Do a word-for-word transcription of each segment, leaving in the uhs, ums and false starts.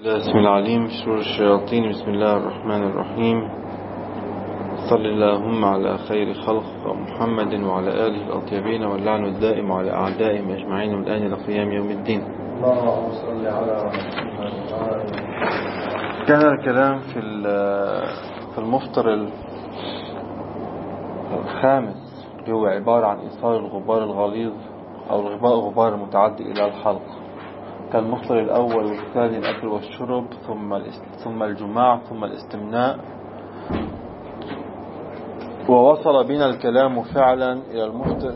بسم العليم من شرور الشياطين. بسم الله الرحمن الرحيم. صل اللهم على خير خلق محمد وعلى آله الأطيبين، واللعن الدائم على أعدائهم أجمعين من الآن إلى قيام يوم الدين. اللهم صل على محمد. كان الكلام في في المفطر الخامس اللي هو عبارة عن إيصال الغبار الغليظ أو الغبار المتعدي إلى الحلق. كالمفطر الأول والثاني الأكل والشرب، ثم ثم الجماع، ثم الاستمناء. ووصل بنا الكلام فعلا إلى المفطر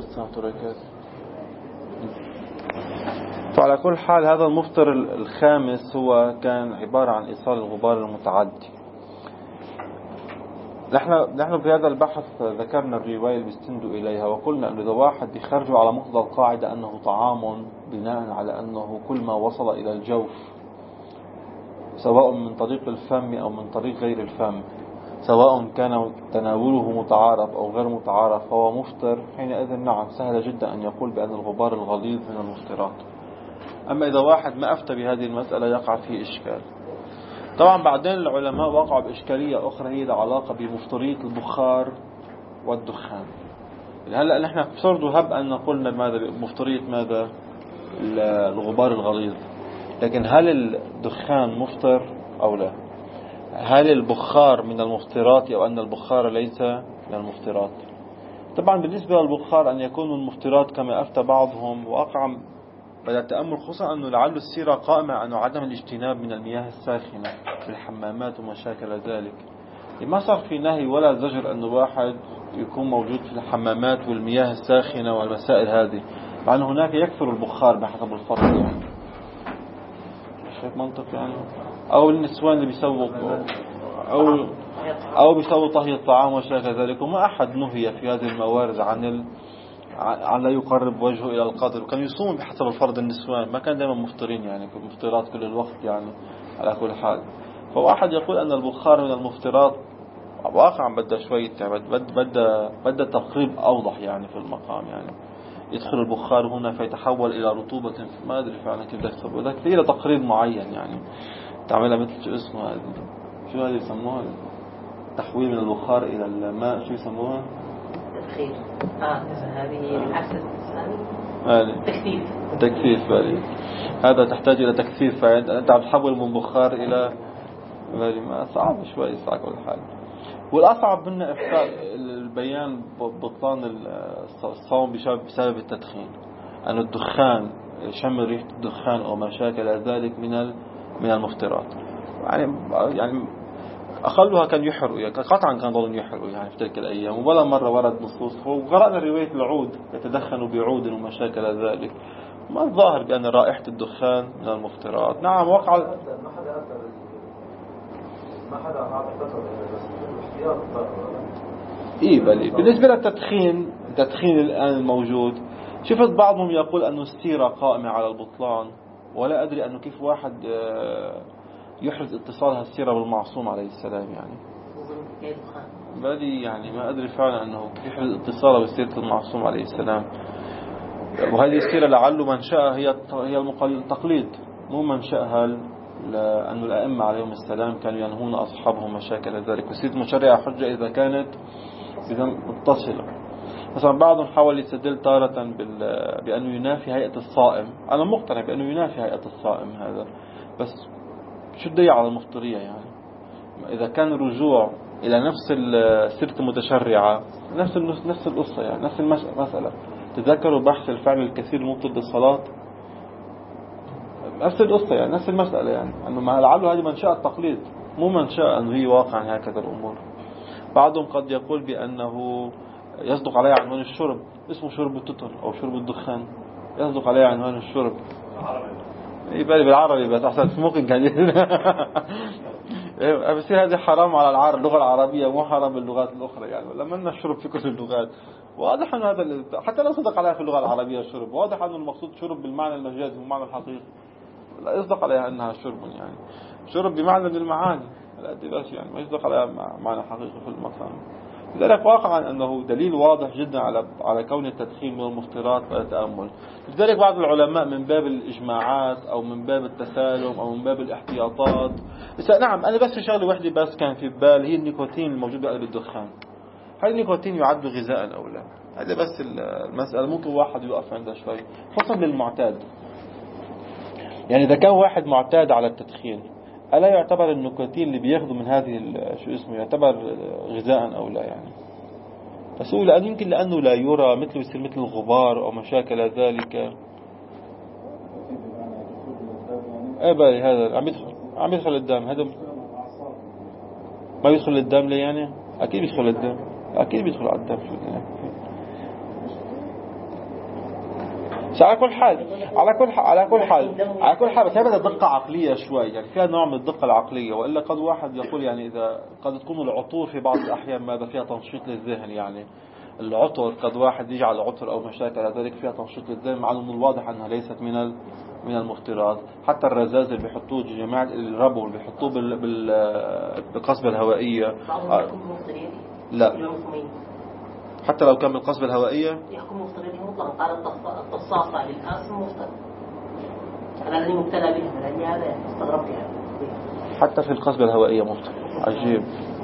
فعلى كل حال هذا المفطر الخامس هو كان عبارة عن إيصال الغبار المتعدي. نحن نحن في هذا البحث ذكرنا الرواية اللي بيستندوا إليها، وقلنا أن إذا واحد يخرج على مقتضى القاعدة أنه طعام بناء على أنه كل ما وصل إلى الجوف سواء من طريق الفم أو من طريق غير الفم، سواء كان تناوله متعارف أو غير متعارف، فهو مفطر. حينئذ نعم سهل جدا أن يقول بأن الغبار الغليظ من المفطرات. أما إذا واحد ما أفتى بهذه المسألة يقع فيه إشكال. طبعا بعدين العلماء وقعوا بإشكالية أخرى هي العلاقة بمفطرية البخار والدخان. هلأ نحن فرض هب أن قلنا ماذا مفطرية ماذا الغبار الغليظ، لكن هل الدخان مفطر أو لا؟ هل البخار من المفطرات أو أن البخار ليس من المفطرات؟ طبعا بالنسبة للبخار أن يكون من المفطرات كما أفتى بعضهم، وأقع بدأ التأمل خصوصا أنه لعل السيرة قائمة أنه عدم الاجتناب من المياه الساخنة في الحمامات وما شاكل ذلك. ما صار في نهي ولا زجر أنه واحد يكون موجود في الحمامات والمياه الساخنة والمسائل هذه، مع أن هناك يكثر البخار بحسب الفرض يعني. مش هيك منطق يعني؟ أو النسوان اللي بيسووا أو أو بيسووا طهي الطعام وشاكل ذلك، وما أحد نهي في هذه الموارد عن ال عن لا يقرب وجهه إلى القدر، وكان يصوم بحسب الفرض. النسوان ما كان دائما مفطرين يعني مفطرات كل الوقت يعني. على كل حال فواحد يقول أن البخار من المفطرات واقعا بدأ شوية بدأ بدأ تقريب أوضح يعني في المقام يعني. يدخل البخار هنا فيتحول إلى رطوبة، ما أدري فعلا كيف بدك تسوي، بدك إلى تقريب معين يعني تعملها مثل شو اسمه هذا، شو هذا يسموها تحويل من البخار إلى الماء، شو يسموها؟ تدخين. آه هذه العكس الثاني. هذه تكثيف. تكثيف بالي. هذا تحتاج إلى تكثيف، فأنت عم تحول من بخار إلى بالي. ما صعب شوي صعب كل حال. والأصعب منا إفساد البيان بطلان الصوم بسبب التدخين، أن الدخان شم ريحة الدخان أو ما شاكل ذلك من من المفطرات يعني. يعني أقلها كان يحرق يعني، قطعا كان ظلم يحرق يعني في تلك الأيام. ولا مرة ورد نصوص، وقرأنا رواية العود يتدخن بعود وما شاكل ذلك. ما الظاهر بأن رائحة الدخان من المفطرات. نعم وقع ما حدا أثر ما حدا أعتقد إيه بلي. بالنسبة للتدخين التدخين الآن الموجود، شفت بعضهم يقول أن السيرة قائمة على البطلان، ولا أدري أنه كيف واحد يحرز اتصالها السيرة بالمعصوم عليه السلام يعني. بلي يعني ما أدري فعلا أنه كيف يحرز اتصالها بسيرة المعصوم عليه السلام. وهذه السيرة لعله منشأها هي هي التقليد، مو منشأها لأن الأئمة عليهم السلام كانوا ينهون أصحابهم مشاكل ذلك، وسيرة مشرعة حجة إذا كانت إذا متصلة. مثلا بعضهم حاول يستدل تارة بأنه ينافي هيئة الصائم. أنا مقتنع بأنه ينافي هيئة الصائم هذا، بس شو الدليل على المفطرية يعني؟ إذا كان الرجوع إلى نفس السيرة المتشرعة نفس نفس القصة يعني، نفس المسألة. تذكروا بحث الفعل الكثير المبطل بالصلاة، نفس القصة يعني، نفس المسألة يعني، أنه ما لعله هذه منشأ التقليد مو منشأ أنه هي واقعا هكذا الأمور. بعضهم قد يقول بأنه يصدق عليه عنوان الشرب، اسمه شرب التتر أو شرب الدخان، يصدق عليه عنوان الشرب يبالي بالعربي بس أحسن ممكن كان بصير هذه حرام على العرب اللغة العربية، مو حرام باللغات الأخرى يعني. لما أن الشرب في كل اللغات واضح أن هذا حتى لو صدق عليها في اللغة العربية الشرب، واضح أن المقصود شرب بالمعنى المجازي والمعنى الحقيقي، لا يصدق عليها أنها شرب يعني. شرب بمعنى من المعاني لا بس يعني ما يصدق عليها معنى حقيقي في المقام. لذلك واقعا أنه دليل واضح جدا على على كون التدخين من المفطرات والتأمل. لذلك بعض العلماء من باب الإجماعات أو من باب التسالم أو من باب الاحتياطات. بس نعم أنا بس في شغلة واحدة بس كان في بال، هي النيكوتين الموجود بقلب الدخان. هل النيكوتين يعد غذاء أو لا؟ هذا بس المسألة ممكن واحد يوقف عندها شوي، خصوصا للمعتاد. يعني إذا كان واحد معتاد على التدخين ألا يعتبر النيكوتين اللي بياخذه من هذه شو اسمه يعتبر غذاء أو لا؟ يعني بس هو لأن يمكن لأنه لا يرى، مثله يصير مثل الغبار أو مشاكل ذلك. ايه بالي هذا عم يدخل عم يدخل الدم، هذا ما يدخل الدم ليه يعني؟ أكيد يدخل الدم، أكيد بيدخل على الدم. على كل حال على كل حال على كل حال على كل حال بس هي بدها دقة عقلية شوي، يعني فيها نوع من الدقة العقلية، وإلا قد واحد يقول يعني إذا قد تكون العطور في بعض الأحيان ماذا فيها تنشيط للذهن. يعني العطر قد واحد يجي على العطر أو مشاكل ذلك فيها تنشيط للذهن، مع أنه من الواضح أنها ليست من من المفترات. حتى الرذاذ اللي بيحطوه جماعة الربو اللي بيحطوه بال بال بالقصبة الهوائية لا، حتى لو كان بالقصبة الهوائية يحكم مفترضين مطلقا. قال التصاصة للآسم مفترض، أنا الذي مبتلى بها لأني هذا استغرب بها حتى في القصبة الهوائية مفترض. عجيب.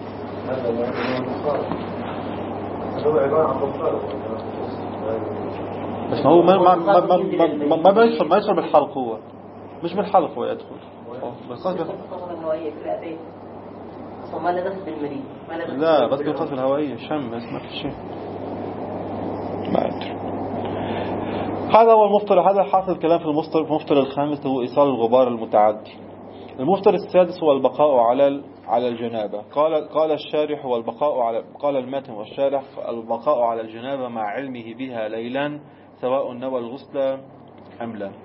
بس هو ما ما ما ما ما ما يدخل ما يدخل بالحلق، هو مش بالحلق هو يدخل بالقصبة الهوائية في الأبيت أصلا ما لا دخل بالمريض. لا بس بالقصبة الهوائية شم ما في شيء ما أدري. هذا هو المفطر. هذا حاصل الكلام في المفطر. المفطر الخامس هو إيصال الغبار المتعدي. المفطر السادس هو البقاء على على الجنابة. قال قال الشارح والبقاء على قال المتن والشارح البقاء على الجنابة مع علمه بها ليلا سواء نوى الغسل أم لا.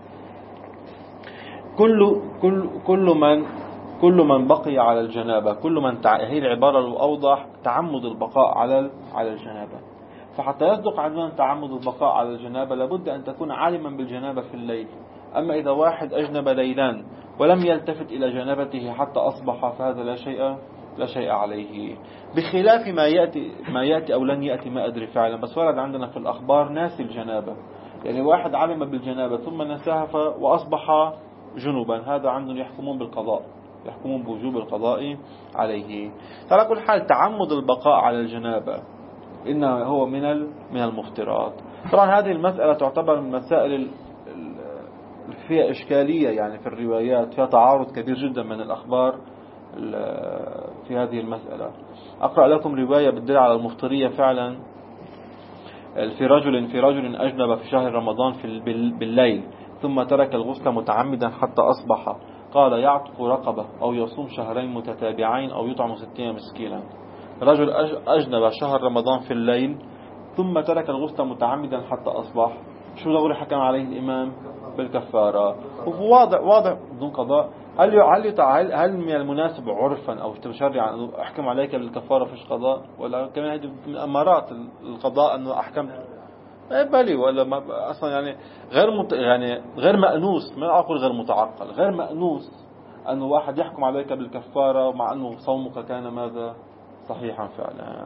كل كل كل من كل من بقي على الجنابة، كل من تع... هي العبارة الأوضح تعمد البقاء على على الجنابة. فحتى يصدق عندنا تعمد البقاء على الجنابة لابد أن تكون عالما بالجنابة في الليل. أما إذا واحد أجنب ليلان ولم يلتفت إلى جنابته حتى أصبح فهذا لا شيء لا شيء عليه، بخلاف ما يأتي ما يأتي أو لن يأتي ما أدري فعلا. بس ورد عندنا في الأخبار ناسي الجنابة، يعني واحد علم بالجنابة ثم نساها وأصبح جنوبا، هذا عندهم يحكمون بالقضاء، يحكمون بوجوب القضاء عليه. على كل حال تعمد البقاء على الجنابة إنه هو من من المفترات. طبعا هذه المسألة تعتبر من مسائل فيها إشكالية، يعني في الروايات فيها تعارض كبير جدا من الأخبار في هذه المسألة. أقرأ لكم رواية بتدل على المفطرية فعلا. في رجل في رجل أجنب في شهر رمضان في بالليل ثم ترك الغسل متعمدا حتى أصبح، قال يعتق رقبة أو يصوم شهرين متتابعين أو يطعم ستين مسكينا. رجل أجنب شهر رمضان في الليل ثم ترك الغسل متعمدا حتى أصبح، شو دوري حكم عليه الإمام؟ بالكفارة. وهو واضح واضح بدون قضاء. هل هل هل من المناسب عرفا أو تشريعا أن أحكم عليك بالكفارة فيش قضاء؟ ولا كمان هذه من أمارات القضاء أنه أحكمت بالي ولا ما أصلا يعني غير مت يعني غير مأنوس، ما أقول غير متعقل، غير مأنوس أنه واحد يحكم عليك بالكفارة مع أنه صومك كان ماذا صحيحا فعلا.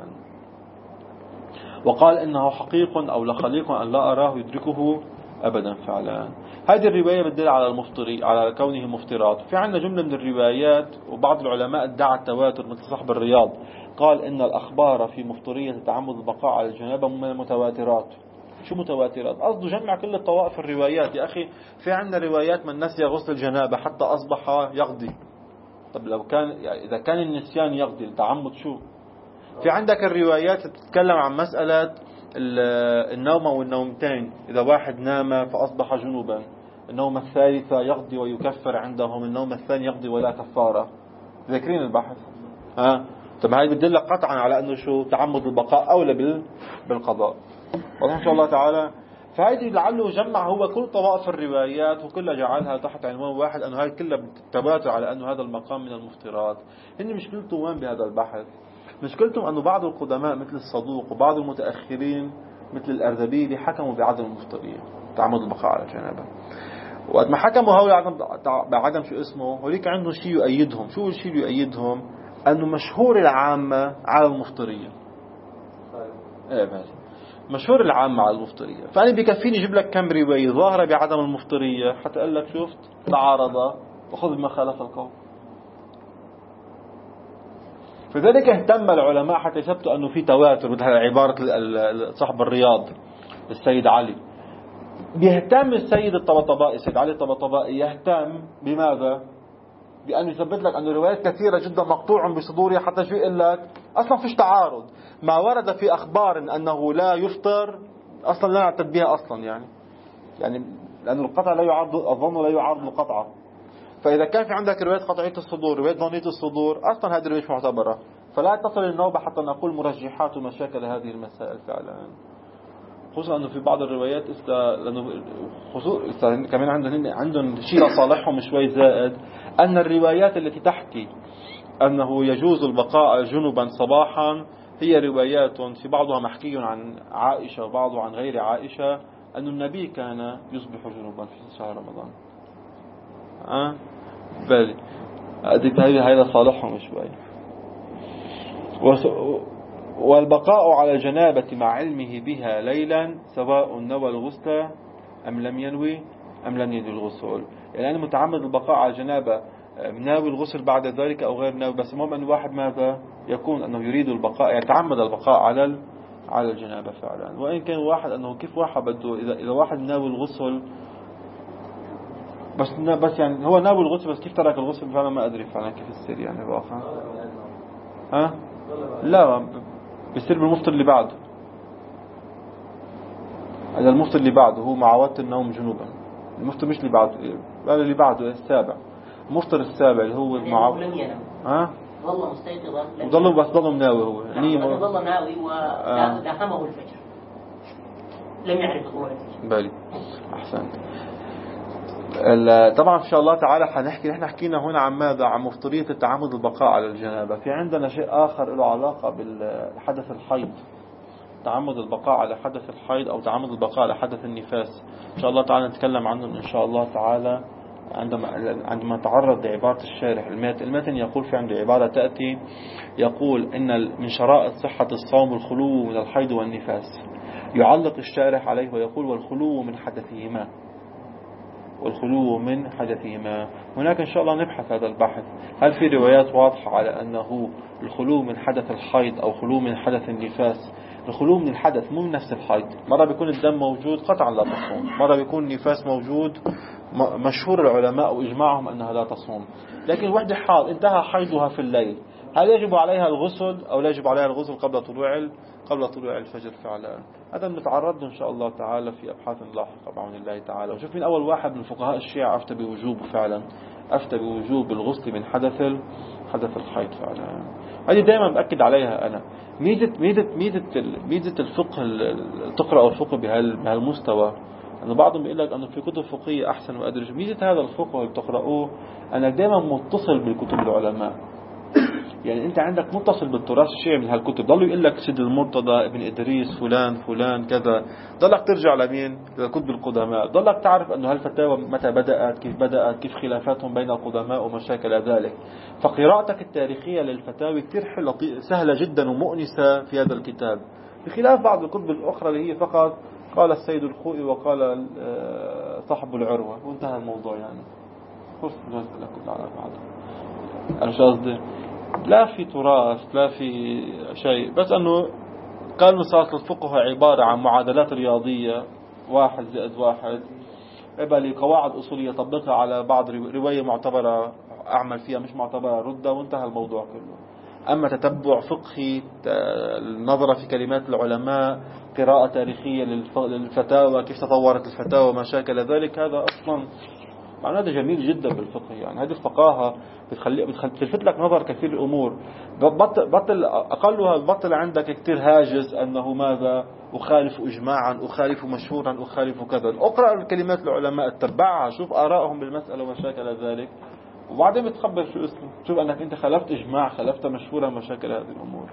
وقال إنه حقيق أو لخليق أن لا أراه يدركه أبدا فعلا. هذه الرواية بتدل على المفطري على كونه مفترات. في عندنا جملة من الروايات وبعض العلماء ادعى التواتر مثل صاحب الرياض، قال إن الأخبار في مفطرية تعمد البقاء على الجنابة من المتواترات. شو متواترات؟ قصده جمع كل الطوائف الروايات. يا أخي في عندنا روايات من نسي غسل الجنابة حتى أصبح يقضي. طب لو كان يعني إذا كان النسيان يقضي التعمد شو؟ في عندك الروايات تتكلم عن مسألة النوم والنومتين، إذا واحد نام فأصبح جنوبا النوم الثالثة يقضي ويكفر عندهم، النوم الثاني يقضي ولا كفارة. ذاكرين البحث؟ ها؟ طب هاي بتدل قطعا على أنه شو تعمد البقاء أولى بالقضاء. والله إن شاء الله تعالى. فهذه لعله جمع هو كل طوائف الروايات وكلها جعلها تحت عنوان واحد، أنه هاي كلها بتتباتر على أنه هذا المقام من المفترات. هن مشكلته وين بهذا البحث؟ مشكلتهم أنه بعض القدماء مثل الصدوق وبعض المتأخرين مثل الأردبيلي حكموا بعدم المفترية تعمد البقاء على الجنابة. وقت ما حكموا هؤلاء بعدم شو اسمه هوليك عندهم شيء يؤيدهم. شو الشيء اللي يؤيدهم؟ أنه مشهور العامة على المفترية. ايه بس مشهور العام مع المفطرية. فأنا بكفيني أجيب لك كم رواية ظاهرة بعدم المفطرية حتى أقول لك شفت تعارض وخذ بما خالف القول. فذلك اهتم العلماء حتى يثبتوا أنه في تواتر، مثل عبارة صاحب الرياض السيد علي. بيهتم السيد الطبطبائي السيد علي الطبطبائي يهتم بماذا؟ بأن يثبت لك أن روايات كثيرة جدا مقطوع بصدورها حتى شو يقول لك أصلا فيش تعارض. ما ورد في أخبار أنه لا يفطر أصلا لا نعتد بها أصلا، يعني يعني لأن القطع لا يعارض، أظن لا يعارض القطعة. فإذا كان في عندك روايات قطعية الصدور روايات ظنية الصدور أصلا هذه الروايات معتبرة، فلا تصل النوبة حتى نقول مرجحات ومشاكل هذه المسائل فعلا. خصوصا أنه في بعض الروايات است... لأنه خصوصا كمان عندهم عندهم شيء صالحهم شوي زائد، أن الروايات التي تحكي أنه يجوز البقاء جنبا صباحا هي روايات في بعضها محكي عن عائشة وبعضها عن غير عائشة أن النبي كان يصبح جنبا في شهر رمضان. أه؟ بالي هذا صالحهم شوي. والبقاء على الجنابة مع علمه بها ليلا سواء نوى الغسل أم لم ينوي أم لم ينوي الغسل. يعني أنا متعمد البقاء على الجنابة ناوي الغسل بعد ذلك أو غير ناوي، بس المهم أن واحد ماذا يكون أنه يريد البقاء، يتعمد البقاء على على الجنابة فعلا. وإن كان واحد أنه كيف واحد بده إذا إذا واحد ناوي الغسل بس بس يعني هو ناوي الغسل بس كيف ترك الغسل فعلا ما أدري فعلا كيف السر يعني واقع. ها لا بيصير بالمفطر اللي بعده. هذا المفطر اللي بعده هو معاودة النوم جنوبا. المفطر مش اللي بعده، لا اللي بعده السابع. المفطر السابع اللي هو معاودة لم ينم. ها ظل مستيقظا وظل بس ظل مناوي هو يعني ظل ناوي وداهمه الفجر لم يعرف طلوع الفجر. بالي أحسن. طبعا إن شاء الله تعالى حنحكي نحن حكينا هنا عن ماذا؟ عن مفطرية التعمد البقاء على الجنابة. في عندنا شيء آخر له علاقة بالحدث الحيض، تعمد البقاء على حدث الحيض أو تعمد البقاء على حدث النفاس. إن شاء الله تعالى نتكلم عنهم إن شاء الله تعالى عندما عندما نتعرض لعبارة الشارح. المتن يقول في عنده عبارة تأتي يقول إن من شرائط صحة الصوم الخلو من الحيض والنفاس. يعلق الشارح عليه ويقول والخلو من حدثهما، والخلو من حدثهما. هناك إن شاء الله نبحث هذا البحث، هل في روايات واضحة على أنه الخلو من حدث الحيض أو خلو من حدث النفاس. الخلو من الحدث مو من نفس الحيض، مرة بيكون الدم موجود قطعا لا تصوم، مرة بيكون النفاس موجود مشهور العلماء وإجماعهم أنها لا تصوم. لكن وحدة حاض انتهى حيضها في الليل، هل يجب عليها الغسل أو لا يجب عليها الغسل قبل طلوع قبل طلوع الفجر فعلا؟ هذا نتعرض له إن شاء الله تعالى في أبحاث لاحقة بعون الله تعالى. وشوف من أول واحد من فقهاء الشيعة أفتى بوجوبه فعلا، أفتى بوجوب الغسل من حدث حدث الحيض فعلا. هذه دائما بأكد عليها أنا. ميزة ميزة ميزة ميزة الفقه تقرأ الفقه بهالمستوى، أن بعضهم بيقول لك أنه في كتب فقهية أحسن وأدرج. ميزة هذا الفقه اللي بتقرأوه أنك دائما متصل بالكتب العلماء. يعني أنت عندك متصل بالتراث الشيعي من هالكتب. ضلوا يقول لك سيد المرتضى ابن إدريس فلان فلان كذا، ضلك ترجع لمين؟ للكتب القدماء، ضلك تعرف أنه هالفتاوى متى بدأت، كيف بدأت، كيف خلافاتهم بين القدماء وما شابه ذلك. فقراءتك التاريخية للفتاوى كتير سهلة جدا ومؤنسة في هذا الكتاب، بخلاف بعض الكتب الأخرى اللي هي فقط قال السيد الخوئي وقال صاحب العروة وانتهى الموضوع. يعني خلص المسألة كلها على بعض. أنا شو قصدي؟ لا في تراث لا في شيء، بس أنه قال مساس الفقه عبارة عن معادلات رياضية، واحد زائد واحد قبل قواعد أصولية طبقها على بعض رواية معتبرة أعمل فيها مش معتبرة ردة وانتهى الموضوع كله. أما تتبع فقهي، النظرة في كلمات العلماء، قراءة تاريخية للفتاوى، كيف تطورت الفتاوى وما شابه ذلك، هذا أصلا معناه هذا جميل جدا بالفقه. يعني هذه الفقاهة بتخلي بتلفت لك نظر كثير الأمور. بطل, بطل أقلها بطل عندك كثير هاجس أنه ماذا أخالف إجماعا، أخالف مشهورا، أخالف كذا. أقرأ الكلمات العلماء، اتبعها، شوف آرائهم بالمسألة وما شابه ذلك، وبعدين بتخبر شو اسمه، شوف أنك أنت خلفت إجماع، خلفت مشهورا، مشاكل هذه الأمور.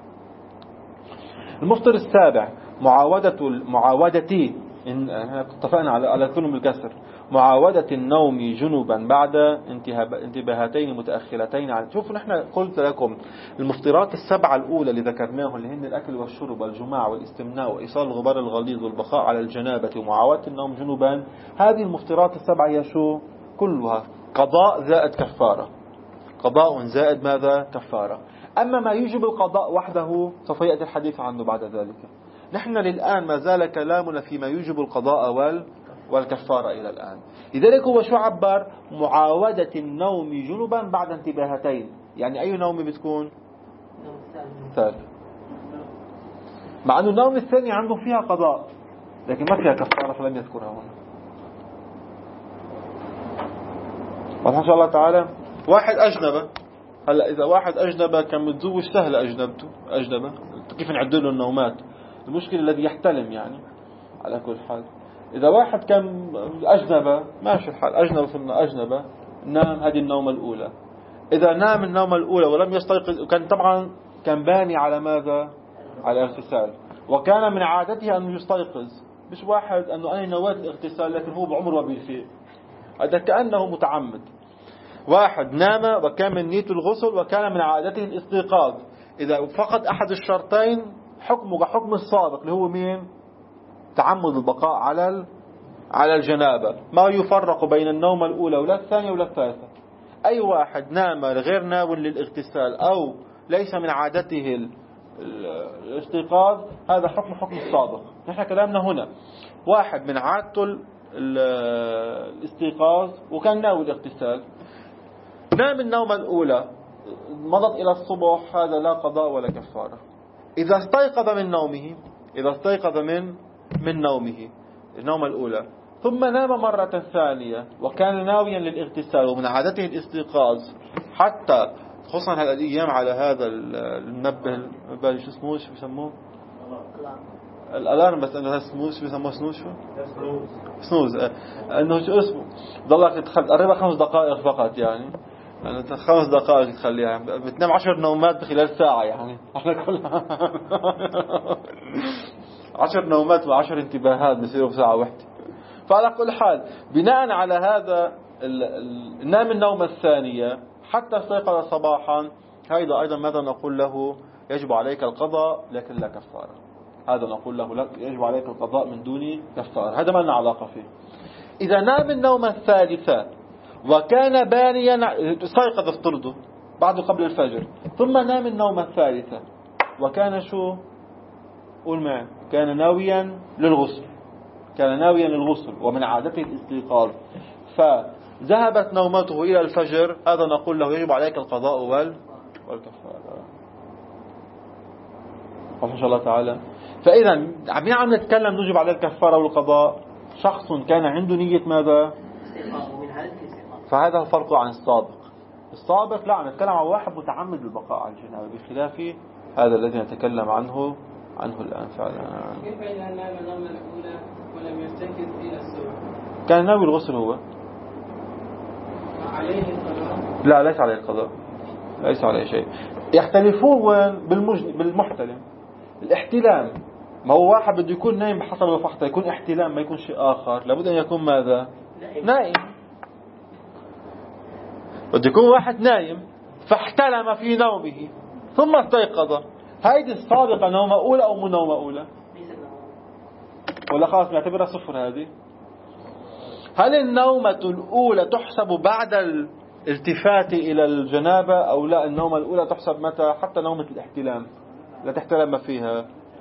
المفطر السابع معاودة معاودتي إن اتفقنا على على كلهم بالكسر. معاودة النوم جنبا بعد انتباهاتين متأخرتين عن. شوفوا نحن قلت لكم المفطرات السبعة الأولى اللي ذكرناهم اللي هن الأكل والشرب والجماع والاستمناء وإيصال الغبار الغليظ والبقاء على الجنابة ومعاودة النوم جنبا، هذه المفطرات السبعة هي شو؟ كلها قضاء زائد كفارة، قضاء زائد ماذا؟ كفارة. أما ما يوجب القضاء وحده سوف يأتي الحديث عنه بعد ذلك. نحن للآن ما زال كلامنا فيما يوجب القضاء وال والكفارة إلى الآن. لذلك هو شو عبر؟ معاودة النوم جنبا بعد انتباهتين. يعني أي نوم بتكون؟ ثالث. مع أن النوم الثاني عندهم فيها قضاء لكن ما فيها كفارة فلم يذكرها هنا. وإن شاء الله تعالى واحد أجنبه. هلا إذا واحد أجنبه كان متزوج سهل أجنبته أجنبه كيف نعدله النومات؟ المشكلة الذي يحتلم يعني. على كل حال إذا واحد كان أجنبه ماشي الحال، أجنبه ثم أجنبه نام هذه النومة الأولى. إذا نام النومة الأولى ولم يستيقظ كان طبعا كان باني على ماذا؟ على الاغتسال، وكان من عادته أن يستيقظ. مش واحد أنه أنا نويت الاغتسال لكن هو بعمر وبيفيق، هذا كأنه متعمد. واحد نام وكان من نية الغسل وكان من عادته الاستيقاظ. إذا فقد أحد الشرطين حكمه كحكم السابق اللي هو مين؟ تعمد البقاء على على الجنابة. ما يفرق بين النومة الأولى ولا الثانية ولا الثالثة. أي واحد نام غير ناو للاغتسال أو ليس من عادته الاستيقاظ هذا حكم حكم السابق. نحن كلامنا هنا واحد من عادته الاستيقاظ وكان ناوي الاغتسال، نام النومة الأولى مضت إلى الصبح، هذا لا قضاء ولا كفارة. إذا استيقظ من نومه إذا استيقظ من من نومه النومة الأولى ثم نام مرة ثانية وكان ناويا للاغتسال ومن عادته الاستيقاظ، حتى خصوصا هذه الأيام على هذا المنبه المنبه شو اسمه شو بيسموه الألارم، بس أنه اسمه شو بيسموه سنوز شو سنوز أنه شو اسمه ضلك تقريبا خمس دقائق فقط يعني يعني خمس دقائق تخليها بتنام عشر نومات خلال ساعة يعني احنا كلها عشر نومات وعشر انتباهات بيصيروا في ساعة واحدة. فعلى كل حال بناء على هذا نام النومة الثانية حتى استيقظ صباحا، هذا أيضا ماذا نقول له؟ يجب عليك القضاء لكن لا كفارة. هذا نقول له لا يجب عليك القضاء من دون كفارة، هذا ما لنا علاقة فيه. إذا نام النومة الثالثة وكان بانيا استيقظ افترضه بعد قبل الفجر ثم نام النومة الثالثة وكان شو؟ قول معي، كان ناويا للغسل كان ناويا للغسل ومن عادته الاستيقاظ فذهبت نومته إلى الفجر، هذا نقول له يجب عليك القضاء وال والكفارة إن شاء الله تعالى. فإذا عم عم نتكلم نجب عليه الكفارة والقضاء شخص كان عنده نية ماذا؟ فهذا الفرق عن السابق. السابق لا عم نتكلم عن واحد متعمد البقاء على الجنابة بخلاف هذا الذي نتكلم عنه عنه الآن فعلا. كيف إذا نام النومة الأولى ولم يستيقظ إلى الصبح؟ كان ناوي الغسل هو. عليه القضاء؟ لا ليس عليه القضاء، ليس عليه شيء. يختلفون بالمج... بالمحتلم. الاحتلام ما هو واحد بده يكون نايم بحسب الفحطة يكون احتلام ما يكون شيء آخر، لابد أن يكون ماذا؟ نائم. بده يكون واحد نايم فاحتلم في نومه ثم استيقظ، هيدي السابقة نومة أولى أو مو نومة أولى؟ ولا خلاص نعتبرها صفر هذه؟ هل النومة الأولى تحسب بعد الالتفات إلى الجنابة أو لا؟ النومة الأولى تحسب متى؟ حتى نومة الاحتلام لا تحتلم فيها.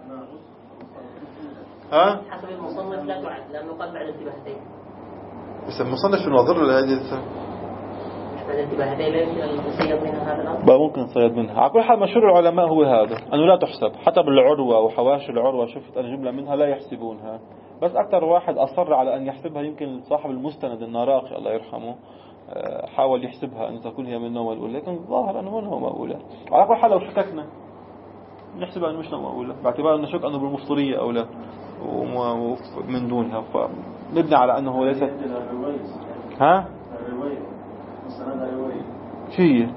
ها؟ حسب المصنف لا تعد لأنه قد بعد انتباهتين. بس المصنف شو نظر له هذه بعد انتباهتين لا يمكن أن نصيد منها هذا الأمر. بقى ممكن نصيد منها. على كل حال مشهور العلماء هو هذا أنه لا تحسب، حتى بالعروة وحواشي العروة شفت أنا جملة منها لا يحسبونها، بس أكثر واحد أصر على أن يحسبها يمكن صاحب المستند النراقي الله يرحمه حاول يحسبها أن تكون هي من النومة الأولى، لكن ظاهر أنه من نومة أولى. على كل حال لو شككنا نحسبها أنه مش نومة أولى باعتبار أن نشك أنه بالمفطرية أو لا ومن دونها، فنبني على أنه ليست. ها؟ شو هي؟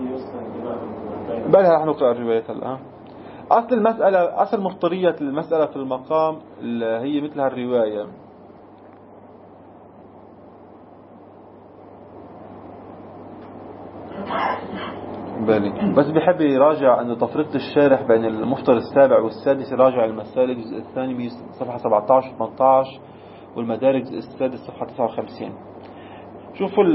بلها نحن نقرأ الرواية هلا. أصل المسألة أصل مفطرية المسألة في المقام هي مثل هالرواية. بالي. بس بحب يراجع أن تفرقة الشارح بين المفطر السابع والسادس، يراجع المسالك الجزء الثاني صفحة سبعة عشر ثمانية عشر، والمدارك الجزء السادس صفحة تسعة وخمسين. شوفوا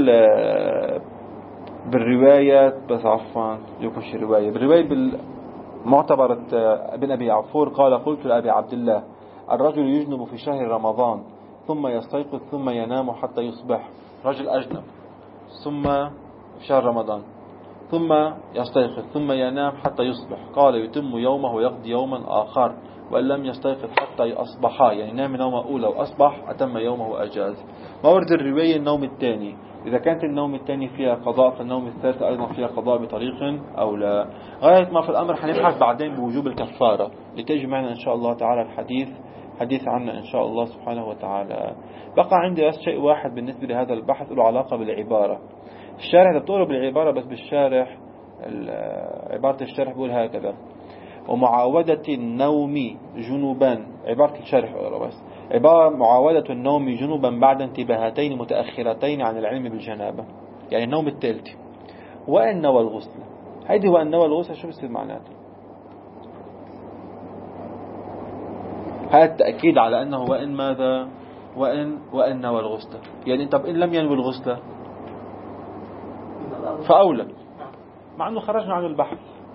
بالروايات، بس عفوا يكون شي رواية بالرواية بالمعتبرة ابن أبي عفور قال: قلت لأبي عبد الله: الرجل يجنب في شهر رمضان ثم يستيقظ ثم ينام حتى يصبح. رجل أجنب ثم في شهر رمضان ثم يستيقظ ثم ينام حتى يصبح، قال: يتم يومه ويقضي يوما آخر، وإن لم يستيقظ حتى أصبحا، يعني نام نومه أولى وأصبح أتم يومه وأجاز. ما ورد الرواية النوم الثاني، إذا كانت النوم الثاني فيها قضاء فالنوم الثالث أيضا فيها قضاء بطريق أو لا. غاية ما في الأمر حنبحث بعدين بوجوب الكفارة لتجي معنا إن شاء الله تعالى الحديث حديث عنه إن شاء الله سبحانه وتعالى. بقى عندي بس شيء واحد بالنسبة لهذا البحث له علاقة بالعبارة. الشارح بتقوله بالعبارة، بس بالشارح عبارة الشارح بيقول هكذا: ومعاودة النوم جنوبا. عبارة الشارح بس عبارة: معاودة النوم جنوبا بعد انتباهتين متأخرتين عن العلم بالجنابة، يعني النوم الثالث. وإن نوى الغسل، هيدي وإن نوى الغسل شو بصير معناته؟ هذا التأكيد على أنه وإن ماذا؟ وإن وإن نوى الغسل، يعني طب إن لم ينوي الغسل فأولى، مع أنه خرجنا عن البحث،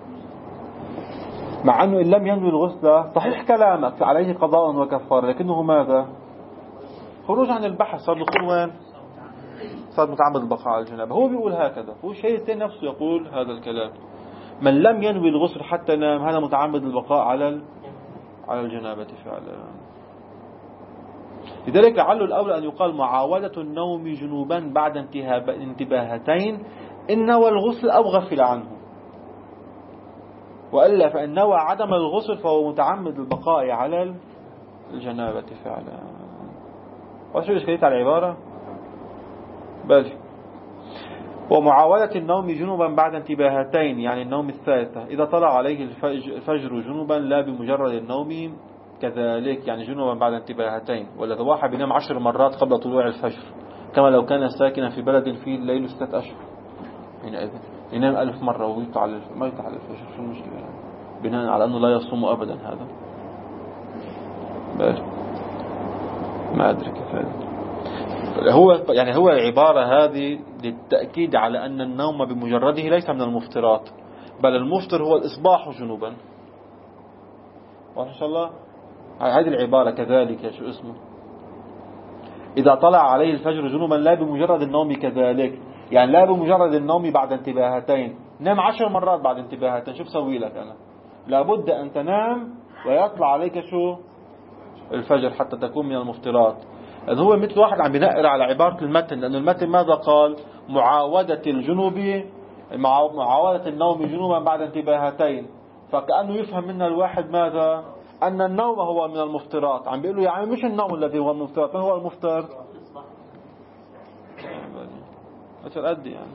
مع أنه إن لم ينوي الغسل صحيح كلامك عليه قضاء وكفارة، لكنه ماذا؟ خروج عن البحث، صار دخول وين؟ صار متعمد البقاء على الجنابة. هو بيقول هكذا، هو الشيء الثاني نفسه يقول هذا الكلام: من لم ينوي الغسل حتى نام هذا متعمد البقاء على على الجنابة فعلا. لذلك لعله الأولى أن يقال معاودة النوم جنوبا بعد انتباهتين إن نوى الغسل أو غفل عنه، وإلا فإن نوى عدم الغسل فهو متعمد البقاء على الجنابة فعلا. وشو إشكالية على العبارة؟ بل ومعاودة النوم جنوبا بعد انتباهتين، يعني النوم الثالثة، إذا طلع عليه الفجر جنوبا لا بمجرد النوم كذلك، يعني جنوبا بعد انتباهتين. ولا واحد بينام عشر مرات قبل طلوع الفجر، كما لو كان ساكنا في بلد فيه الليل ستة أشهر، حينئذ ينام ألف مرة ويطلع على ما يطلع على الفجر، شو المشكلة يعني؟ بناء على أنه لا يصوم أبدا. هذا بل ما أدري كيف هذا. هو يعني هو العبارة هذه للتأكيد على أن النوم بمجرده ليس من المفطرات، بل المفطر هو الإصباح جنوبا. وإن شاء الله هذه العبارة كذلك شو اسمه: إذا طلع عليه الفجر جنوبا لا بمجرد النوم كذلك، يعني لا بمجرد النوم بعد انتباهتين. نام عشر مرات بعد انتباهتين، شو بسوي لك أنا؟ لابد أن تنام ويطلع عليك شو؟ الفجر حتى تكون من المفطرات. هذا هو مثل واحد عم بنقر على عبارة المتن، لأن المتن ماذا قال؟ معاودة الجنوب، معاودة النوم جنوبا بعد انتباهتين، فكأنه يفهم منا الواحد ماذا؟ أن النوم هو من المفطرات. عم بيقولوا يعني مش النوم الذي هو المفطرات، من هو المفطر؟ مثل قد يعني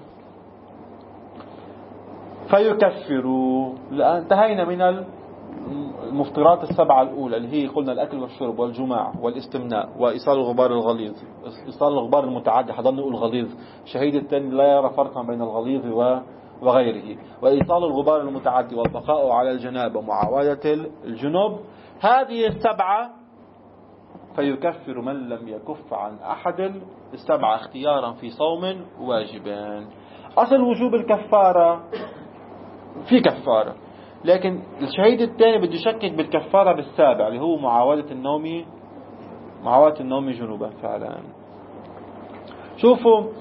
فيكفروا. لأن انتهينا من المفطرات السبعة الأولى اللي هي قلنا الأكل والشرب والجماع والاستمناء وإيصال الغبار الغليظ، إيصال الغبار المتعدي، حضرنا نقول غليظ، شهيد الثاني لا يرى فرقا بين الغليظ وغيره، وإيصال الغبار المتعدي والبقاء على الجنابة ومعاودة الجنوب. هذه السبعة فيكفر من لم يكف عن أحد السبعة اختيارا في صوم واجبان. أصل وجوب الكفارة في كفارة، لكن الشهيد الثاني بده يشكك بالكفارة بالسابع اللي هو معاودة النوم معاودة النوم جنوبا فعلا. شوفوا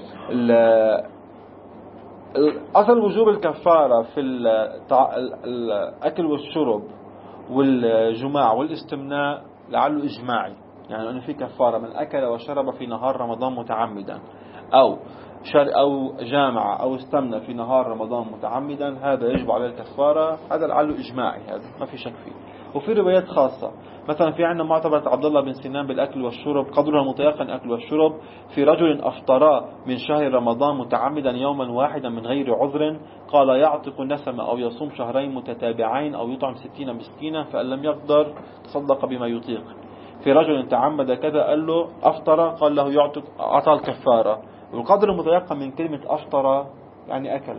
أصل وجوب الكفارة في الأكل والشرب والجماع والاستمناء لعله إجماعي، يعني أنه في كفارة من أكل وشرب في نهار رمضان متعمدا أو شر أو جامع أو استمنى في نهار رمضان متعمدا، هذا يجب عليه الكفارة. هذا لعله إجماعي، هذا ما في شك فيه. وفي روايات خاصة، مثلا في عندنا معتبرة عبد الله بن سنان بالأكل والشرب، قدرها متيقن أكل والشرب في رجل أفطر من شهر رمضان متعمدا يوما واحدا من غير عذر، قال يعتق نسمة أو يصوم شهرين متتابعين أو يطعم ستين مسكينا، فإن لم يقدر تصدق بما يطيق. في رجل تعمد كذا قال له أفطر، قال له يعتق، أعطى الكفارة. والقدر المتيقن من كلمة أفطر يعني أكل،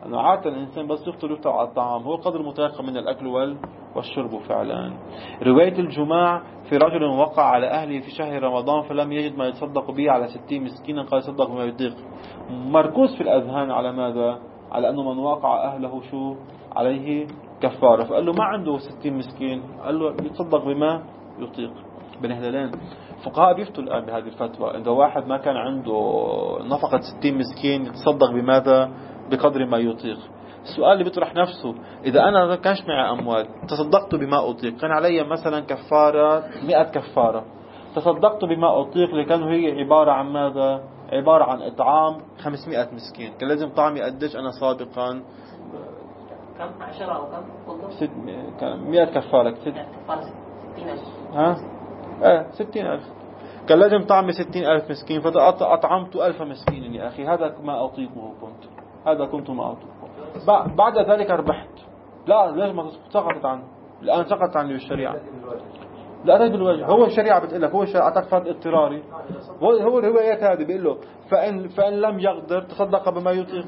أنه عادة الإنسان بس يفطر يفطر على الطعام، هو قدر متيقن من الأكل والشرب فعلا. رواية الجماع في رجل وقع على أهله في شهر رمضان فلم يجد ما يتصدق به على ستين مسكينا، قال يصدق بما يطيق. مركوز في الأذهان على ماذا؟ على أنه من وقع أهله شو عليه كفارة، فقال له ما عنده ستين مسكين، قال له يتصدق بما يطيق. بن هلالين فقهاء بيفتوا الآن بهذه الفتوى، إذا واحد ما كان عنده نفقة ستين مسكين يتصدق بماذا؟ بقدر ما يطيق. السؤال اللي بيطرح نفسه، إذا أنا ما كانش معي أموال تصدقت بما أطيق، كان علي مثلا كفارة مئة كفارة، تصدقت بما أطيق لكانه هي عبارة عن ماذا؟ عبارة عن إطعام خمسمائة مسكين، كان لازم طعمي قديش أنا سابقا؟ كم عشرة أو كم؟ ست مئة كفارة ست كفارة ستين ألف. ها؟ ايه ستين ألف، كان لازم طعمي ستين ألف مسكين، فأطعمت ألف مسكين يا أخي، هذا ما أطيقه كنت، هذا كنت ما أطيقه. بعد ذلك ربحت، لا ليش ما سقطت عنه؟ الآن سقطت عني بالشريعة. لا تجد بالوجه، هو الشريعة بتقول لك، هو الشريعة أعطاك فرض اضطراري، هو هو الروايات هذه بيقول له فإن فإن لم يقدر تصدق بما يطيق.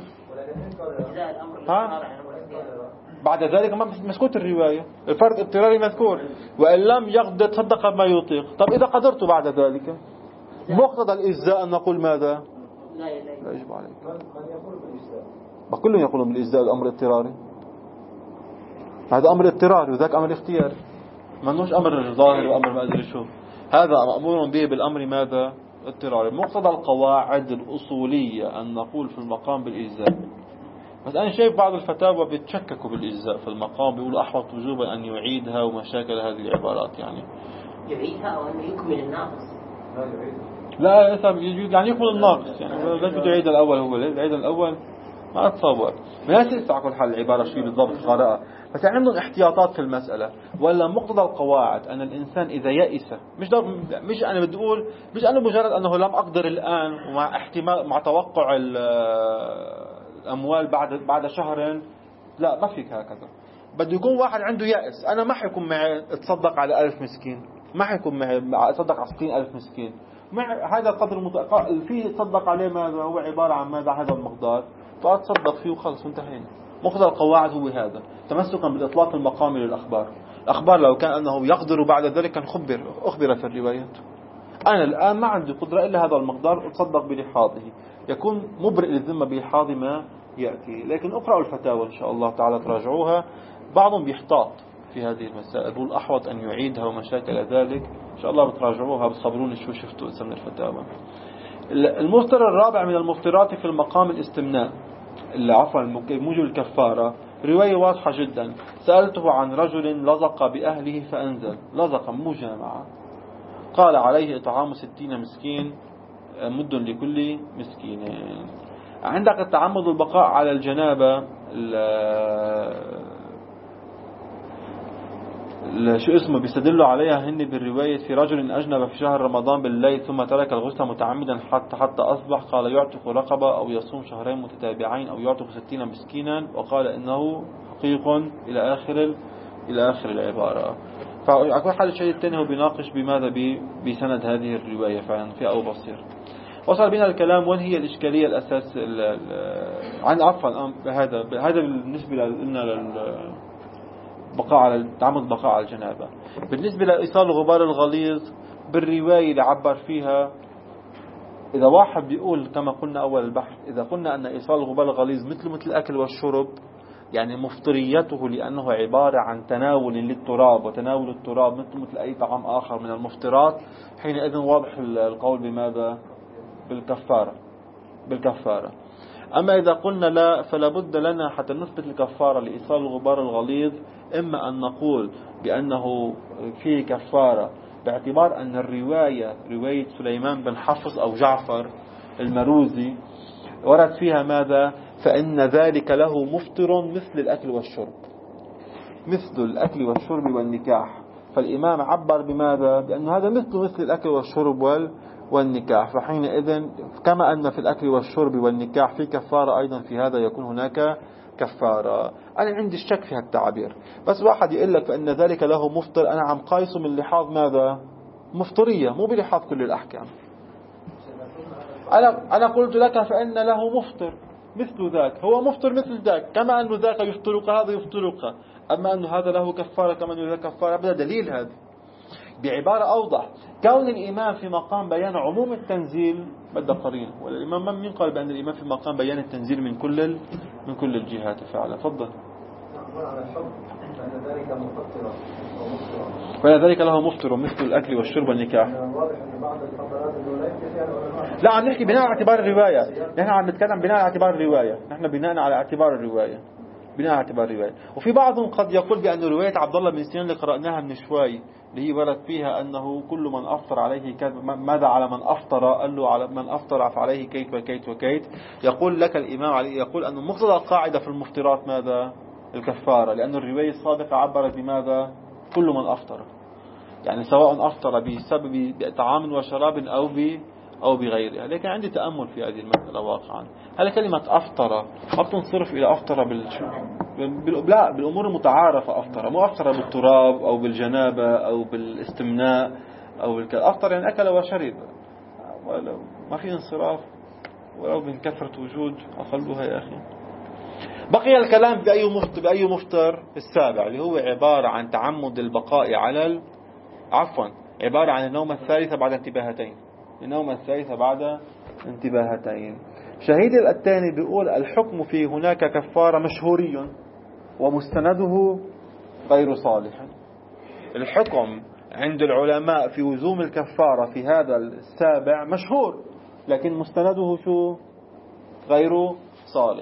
ها؟ بعد ذلك ما مسكوت الرواية، الفرض اضطراري مذكور، وإن لم يقدر تصدق بما يطيق. طب إذا قدرت بعد ذلك مقتضى الإجزاء أن نقول ماذا؟ لا لا يجب عليك. كلهم يقولون بالإجزاء الأمر اضطراري، هذا أمر اضطراري وذاك أمر اختياري، منوش أمر ظاهر وأمر ما أدري شو، هذا مأمور به بالأمر ماذا؟ اضطراري. مقتضى القواعد الأصولية أن نقول في المقام بالإجزاء، بس أنا شايف بعض الفتاوى بيتشككوا بالإجزاء في المقام، بيقولوا أحوط وجوبا أن يعيدها ومشاكل هذه العبارات، يعني يعيدها أو أن يكمل الناقص. لا يعني يكمل الناقص، يعني ليش بده يعيد الأول؟ هو ليش يعيد الأول؟ ما أتصور ما تسع كل حال العبارة شيء بالضبط قراءة، بس يعني عندهم احتياطات في المسألة. ولا مقتضى القواعد أن الإنسان إذا يئس، مش مش أنا بدي أقول مش أنا مجرد أنه لم أقدر الآن ومع احتمال مع توقع الأموال بعد بعد شهر، لا ما فيك هكذا. بده يكون واحد عنده يأس، أنا ما حيكون معي اتصدق على ألف مسكين، ما حيكون معي اتصدق على ستين ألف مسكين، مع هذا القدر المتقال فيه يتصدق عليه ماذا؟ هو عبارة عن ماذا؟ هذا المقدار، فأتصدق فيه وخلص وانتهينا. مقتضى القواعد هو هذا، تمسكا بالإطلاق المقامي للأخبار. الأخبار لو كان أنه يقدر بعد ذلك كان خبر أخبر في الروايات. أنا الآن ما عندي قدرة إلا هذا المقدار، أتصدق بلحاظه، يكون مبرئ للذمة بلحاظ ما يأتي. لكن اقرأوا الفتاوى إن شاء الله تعالى تراجعوها، بعضهم بيحتاط في هذه المسائل، يقول أحوط أن يعيدها ومشاكل ذلك، إن شاء الله بتراجعوها، بتصبروني شو شفتوا من الفتاوى. المفتر الرابع من المفترات في المقام الاستمناء، اللي عفوا موجب الكفارة. رواية واضحة جدا، سألته عن رجل لزق بأهله فأنزل، لزق مو جامعة، قال عليه إطعام ستين مسكين مد لكل مسكين. عندك التعمد البقاء على الجنابة، شو اسمه بيستدلوا عليها هن بالرواية في رجل أجنب في شهر رمضان بالليل ثم ترك الغسل متعمدا حتى حتى أصبح، قال يعتق رقبة أو يصوم شهرين متتابعين أو يعتق ستين مسكينا، وقال إنه حقيق إلى آخر إلى آخر العبارة. فأكون حال الشيء الثاني هو بيناقش بماذا بسند هذه الرواية فعلا في أو بصير. وصل بنا الكلام وين هي الإشكالية الأساس عن عفوا هذا هذا بالنسبة لنا لل بقاء على تعمد بقاء على الجنابة. بالنسبة لإيصال الغبار الغليظ بالرواية اللي عبر فيها، إذا واحد بيقول كما قلنا أول البحث، إذا قلنا أن إيصال الغبار الغليظ مثل مثل الأكل والشرب، يعني مفطريته لأنه عبارة عن تناول للتراب، وتناول التراب مثل مثل أي طعام آخر من المفطرات، حينئذ واضح القول بماذا؟ بالكفارة بالكفارة. أما إذا قلنا لا، فلا بد لنا حتى نثبت الكفارة لإيصال الغبار الغليظ، إما أن نقول بأنه فيه كفارة باعتبار أن الرواية رواية سليمان بن حفص أو جعفر المروزي ورد فيها ماذا؟ فإن ذلك له مفطر مثل الأكل والشرب، مثل الأكل والشرب والنكاح. فالإمام عبر بماذا؟ بأن هذا مثل مثل الأكل والشرب وال والنكاح، فحينئذ كما أن في الأكل والشرب والنكاح في كفارة، أيضا في هذا يكون هناك كفارة. أنا عندي الشك في هالتعبير، بس واحد يقول لك فإن ذلك له مفطر، أنا عم قايسه من لحاظ ماذا؟ مفطرية، مو بلحاظ كل الأحكام. أنا أنا قلت لك فإن له مفطر، مثل ذاك، هو مفطر مثل ذاك، كما أن ذاك يفطرك هذا يفطرك، أما أن هذا له كفارة كما أن ذاك كفارة. بدأ دليل هذا بعبارة أوضح. كون الإمام في مقام بيان عموم التنزيل بدأ قرين، والإمام من قال بأن الإمام في مقام بيان التنزيل من كل من كل الجهات فعلا. تفضل. فإن ذلك مفطرة فإن ذلك له مفطر مثل الأكل والشرب والنكاح. لا عم نحكي بناء على اعتبار الرواية، نحن عم نتكلم بناء على اعتبار الرواية، نحن بناء على اعتبار الرواية، بناء على اعتبار الرواية. وفي بعضهم قد يقول بأن رواية عبد الله بن سنان اللي قرأناها من شوي اللي هي ورد فيها أنه كل من أفطر عليه كذب، ماذا على من أفطر؟ قال له على من أفطر فعليه كيت وكيت وكيت. يقول لك الإمام علي يقول أن مقتضى القاعدة في المفطرات ماذا؟ الكفارة، لأن الرواية السابقة عبرت بماذا؟ كل من أفطر، يعني سواء أفطر بسبب طعام وشراب أو ب أو بغيرها. لكن عندي تأمل في هذه المسألة واقعا. هل كلمة أفطر ما بتنصرف إلى أفطر بال... بال... لا بالأمور المتعارفة، أفطر مو أفطر بالتراب أو بالجنابة أو بالاستمناء أو بالك... أفطر يعني أكل وشرب، ولو ما في انصراف ولو من كثرة وجود أقلها يا أخي. بقي الكلام بأي مفطر بأي مفطر السابع اللي هو عبارة عن تعمد البقاء على ال... عفوا عبارة عن النوم الثالثة بعد انتباهتين، النوم الثالثة بعد انتباهتين. شهيد الثاني بيقول الحكم في هناك كفارة مشهوري ومستنده غير صالح. الحكم عند العلماء في لزوم الكفارة في هذا السابع مشهور، لكن مستنده شو؟ غير صالح.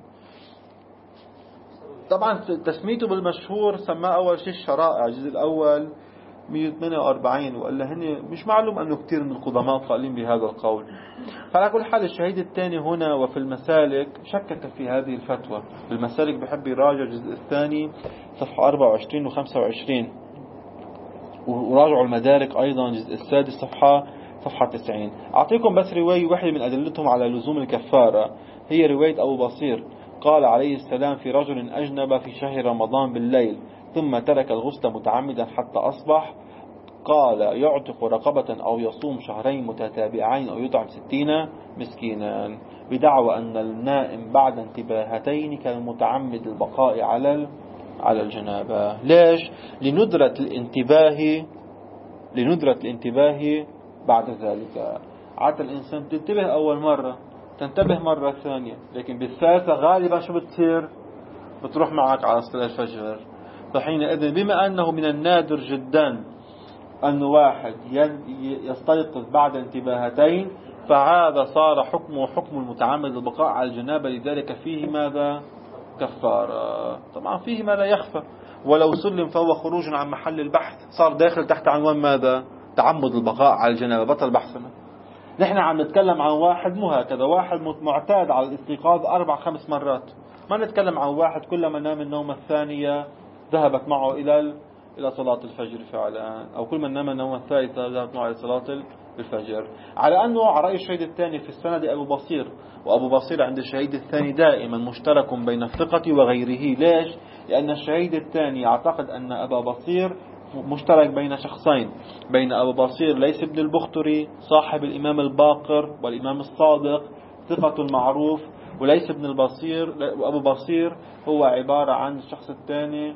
طبعا تسميته بالمشهور سماه أول شيء الشرائع الجزء الأول مئة وثمانية وأربعين، وقال هن مش معلوم أنه كثير من القدماء قائلين بهذا القول. فعلى كل حال الشهيد الثاني هنا وفي المسالك شكك في هذه الفتوى. المسالك بحب يراجع الجزء الثاني صفحة أربعة وعشرين و خمسة وعشرين، وراجعوا المدارك أيضا الجزء السادس صفحة صفحة تسعين. أعطيكم بس رواية واحدة من أدلتهم على لزوم الكفارة، هي رواية أبو بصير قال عليه السلام في رجل أجنب في شهر رمضان بالليل ثم ترك الغسل متعمدا حتى أصبح، قال يعتق رقبة أو يصوم شهرين متتابعين أو يطعم ستين مسكينا، بدعوى أن النائم بعد انتباهتين كالمتعمد البقاء على على الجنابة. ليش؟ لندرة الانتباه لندرة الانتباه بعد ذلك. عادة الإنسان تنتبه أول مرة، تنتبه مرة ثانية، لكن بالثالثة غالبا شو بتصير؟ بتروح معك على صلاة الفجر. فحينئذ بما أنه من النادر جدا أن واحد يستيقظ بعد انتباهتين، فهذا صار حكمه حكم المتعمد البقاء على الجنابة، لذلك فيه ماذا؟ كفارة. طبعا فيه ما لا يخفى، ولو سلم فهو خروج عن محل البحث، صار داخل تحت عنوان ماذا؟ تعمد البقاء على الجنابة، بطل بحثنا. نحن عم نتكلم عن واحد مو هكذا، واحد معتاد على الاستيقاظ أربع خمس مرات، ما نتكلم عن واحد كلما نام النوم الثانية ذهبت معه إلى إلى صلاة الفجر فعلا، أو كل من نام النوم الثالثة ذهبت معه إلى صلاة الفجر. على أنه على رأي الشهيد الثاني في السند أبو بصير، وأبو بصير عند الشهيد الثاني دائما مشترك بين الثقة وغيره. ليش؟ لأن الشهيد الثاني يعتقد أن أبا بصير مشترك بين شخصين، بين أبو بصير ليس ابن البختري صاحب الإمام الباقر والإمام الصادق ثقة المعروف، وليس ابن البصير وأبو بصير هو عبارة عن الشخص الثاني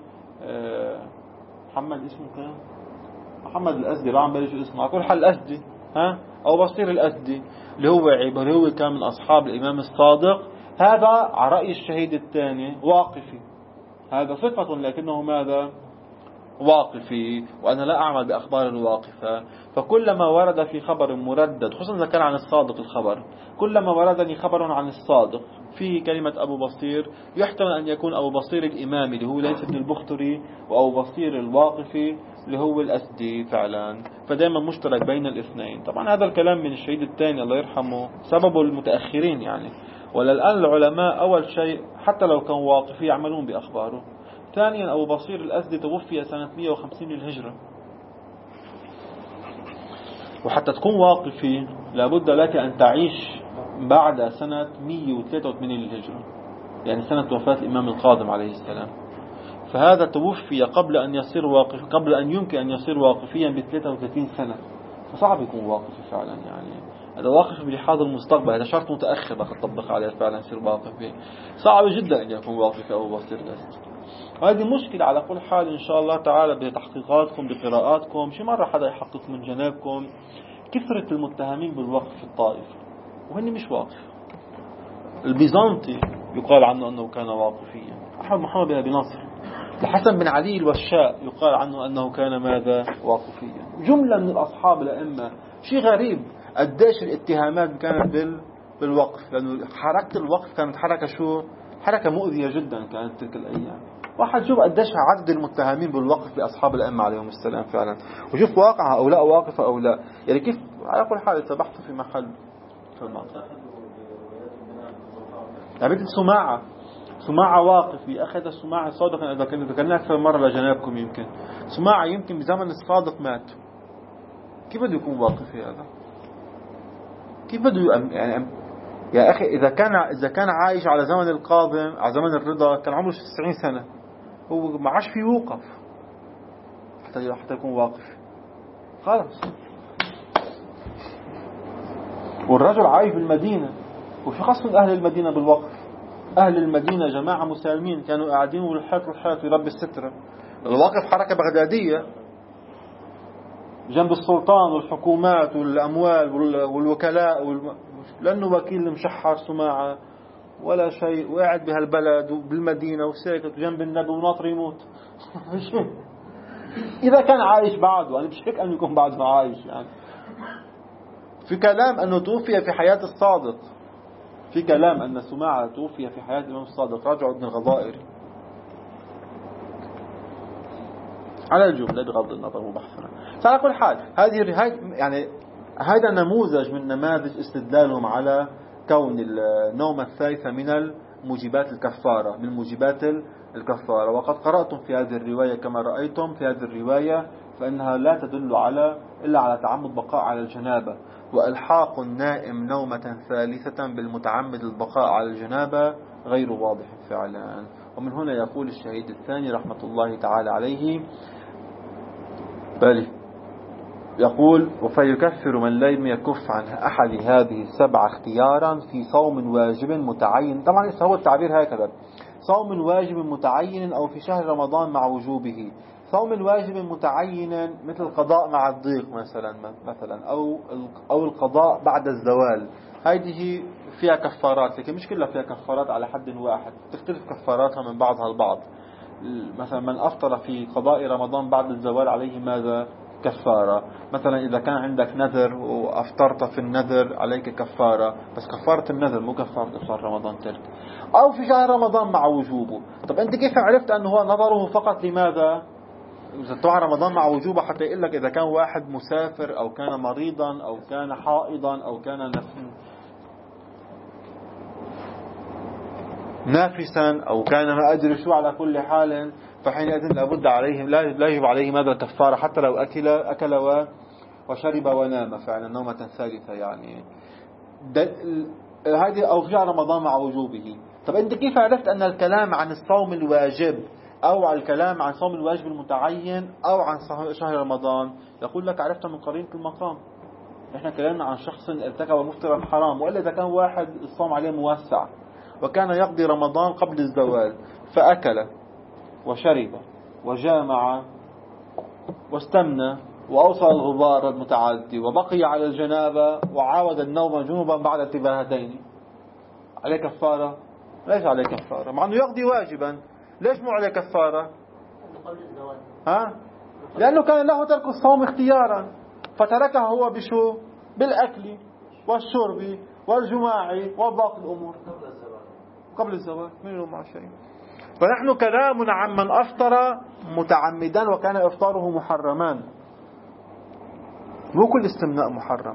محمد اسمه كان محمد الأسدي، لا عم بلش اسمه على كل حال الأسدي، ها أو بصير الأسدي اللي هو عبارة هو كان من أصحاب الإمام الصادق. هذا على رأي الشهيد الثاني واقفي، هذا ثقة لكنه ماذا؟ واقفي، وأنا لا أعمل بأخبار الواقفة. فكلما ورد في خبر مردد، خصوصا إذا كان عن الصادق الخبر، كلما وردني خبر عن الصادق فيه كلمة أبو بصير، يحتمل أن يكون أبو بصير الإمامي اللي هو ليس ابن البختري، وأبو بصير الواقفي اللي هو الأسدي فعلا، فدائما مشترك بين الاثنين. طبعا هذا الكلام من الشهيد الثاني الله يرحمه سببه المتأخرين يعني، ولا الآن العلماء أول شيء حتى لو كان واقفي يعملون بأخباره. ثانيا أبو بصير الأسدي توفي سنة مئة وخمسين للهجرة، وحتى تكون واقفي لابد لك أن تعيش بعد سنة مئة وثلاثة وثمانين للهجرة، يعني سنة وفاة الإمام القادم عليه السلام. فهذا توفي قبل أن يصير واقف، قبل أن يمكن أن يصير واقفيا ب ثلاثة وثلاثين سنة، فصعب يكون واقفي فعلا يعني. هذا واقف بلحاظ المستقبل، هذا شرط متأخر بدك تطبق عليه فعلا يصير واقف به. صعب جدا أن يكون واقف أو بصير لست. هذه مشكلة على كل حال. إن شاء الله تعالى بتحقيقاتكم بقراءاتكم شي مرة حدا يحقق من جنابكم كثرة المتهمين بالوقف في الطائف وهن مش واقف. البيزنطي يقال عنه أنه كان واقفيا، أحمد محمد بن أبي نصر، الحسن بن علي الوشاء يقال عنه أنه كان ماذا؟ واقفيا. جملة من الأصحاب الأئمة. شيء غريب قديش الاتهامات كانت بال بالوقف، لأنه حركة الوقف كانت حركة شو؟ حركة مؤذية جدا كانت تلك الأيام. واحد شوف قديش عدد المتهمين بالوقف بأصحاب الأئمة عليهم السلام فعلا، وشوف واقع أو لا واقف أو لا. يعني كيف على كل حال تبحثوا في محل في المنطقة. يعني بنت سماعة سماعة واقف أخذ السماعة الصادق. إذا كان ذكرنا أكثر مرة لجنابكم يمكن سماعة يمكن بزمن الصادق مات. كيف بده يكون واقف هذا؟ كيف بده يعني يا أخي إذا كان إذا كان عايش على زمن القاضم على زمن الرضا كان عمره تسعين سنة، هو ما عاش في يوقف حتى حتى يكون واقف خلاص. والرجل عايش بالمدينة، وشو خاص من أهل المدينة بالوقف؟ أهل المدينة جماعة مسالمين كانوا قاعدين والحيط والحيط يربي السترة. الوقف حركة بغدادية جنب السلطان والحكومات والأموال والوكلاء والم... لأنه وكيل مشحر سماعة ولا شيء وقاعد بهالبلد وبالمدينة وساكت جنب النبي وناطر يموت. إذا كان عايش بعده، أنا مش هيك أن يكون بعده عايش يعني. في كلام أنه توفي في حياة الصادق، في كلام أن سماعة توفي في حياة الإمام الصادق، راجعوا ابن الغضائر على الجملة بغض النظر مبحثنا. فعلى كل حال هذه يعني هذا نموذج من نماذج استدلالهم على كون النومة الثالثة من الموجبات الكفارة من موجبات الكفارة. وقد قرأتم في هذه الرواية كما رأيتم في هذه الرواية فإنها لا تدل على إلا على تعمد بقاء على الجنابة، وإلحاق النائم نومة ثالثة بالمتعمد البقاء على الجنابة غير واضح فعلا. ومن هنا يقول الشهيد الثاني رحمة الله تعالى عليه بل يقول وفيكفر من لم يكف عن أحد هذه السبع اختيارا في صوم واجب متعين. طبعا هو التعبير هكذا: صوم واجب متعين أو في شهر رمضان مع وجوبه. صوم واجب متعين مثل القضاء مع الضيق مثلا مثلا أو أو القضاء بعد الزوال، هذه فيها كفارات لكن مش كلها فيها كفارات على حد واحد، تختلف كفاراتها من بعضها البعض. مثلا من أفطر في قضاء رمضان بعد الزوال عليه ماذا؟ كفارة. مثلا إذا كان عندك نذر وأفطرت في النذر عليك كفارة، بس كفارة النذر مو كفارة إفطار رمضان ترك. أو في شهر رمضان مع وجوبه. طب أنت كيف عرفت أنه هو نظره فقط لماذا؟ إذا طلع رمضان مع وجوبه حتى يقول لك إذا كان واحد مسافر أو كان مريضا أو كان حائضا أو كان نافسا أو كان ما أدري شو، على كل حال فحينئذ لابد عليهم لا يجب عليه ماذا الكفارة حتى لو أكل أكل وشرب ونام فعلا نومة ثالثة يعني هذه أو في رمضان مع وجوبه. طب أنت كيف عرفت أن الكلام عن الصوم الواجب أو على الكلام عن صوم الواجب المتعين أو عن شهر رمضان؟ يقول لك عرفت من قرينة المقام. إحنا كلامنا عن شخص ارتكب مفطرا حرام، وإلا إذا كان واحد الصوم عليه موسع وكان يقضي رمضان قبل الزوال فأكل وشرب وجامع واستمنى وأوصل الغبار المتعدي وبقي على الجنابة وعاود النوم جنوبا بعد انتباهتين، عليه كفارة؟ ليس عليه كفارة مع أنه يقضي واجبا. ليش مو عليه كفارة؟ ها؟ لأنه كان له ترك الصوم اختيارا فتركه هو بشو؟ بالأكل والشرب والجماع وباقي الأمور قبل الزواج من له مع شيء. فنحن كلام عن من أفطر متعمدا وكان إفطاره محرما، مو كل استمناء محرم.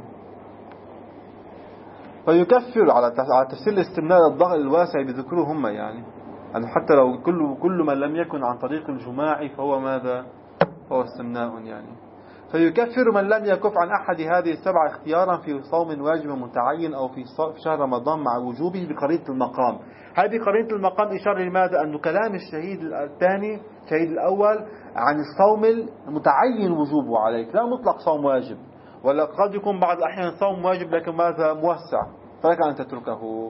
فيكفر على تفسير الاستمناء الضغط الواسع بذكره هم يعني أنه حتى لو كل كل من لم يكن عن طريق الجماع فهو ماذا؟ فهو استمناء يعني. فيكفر من لم يكف عن أحد هذه السبع اختيارا في صوم واجب متعين أو في شهر رمضان مع وجوبه بقرينة المقام. هذه قرينة المقام إشارة لماذا؟ أنه كلام الشهيد الثاني الشهيد الأول عن الصوم المتعين وجوبه عليك، لا مطلق صوم واجب. ولا قد يكون بعض الأحيان صوم واجب لكن ماذا موسع، فلك أن تتركه.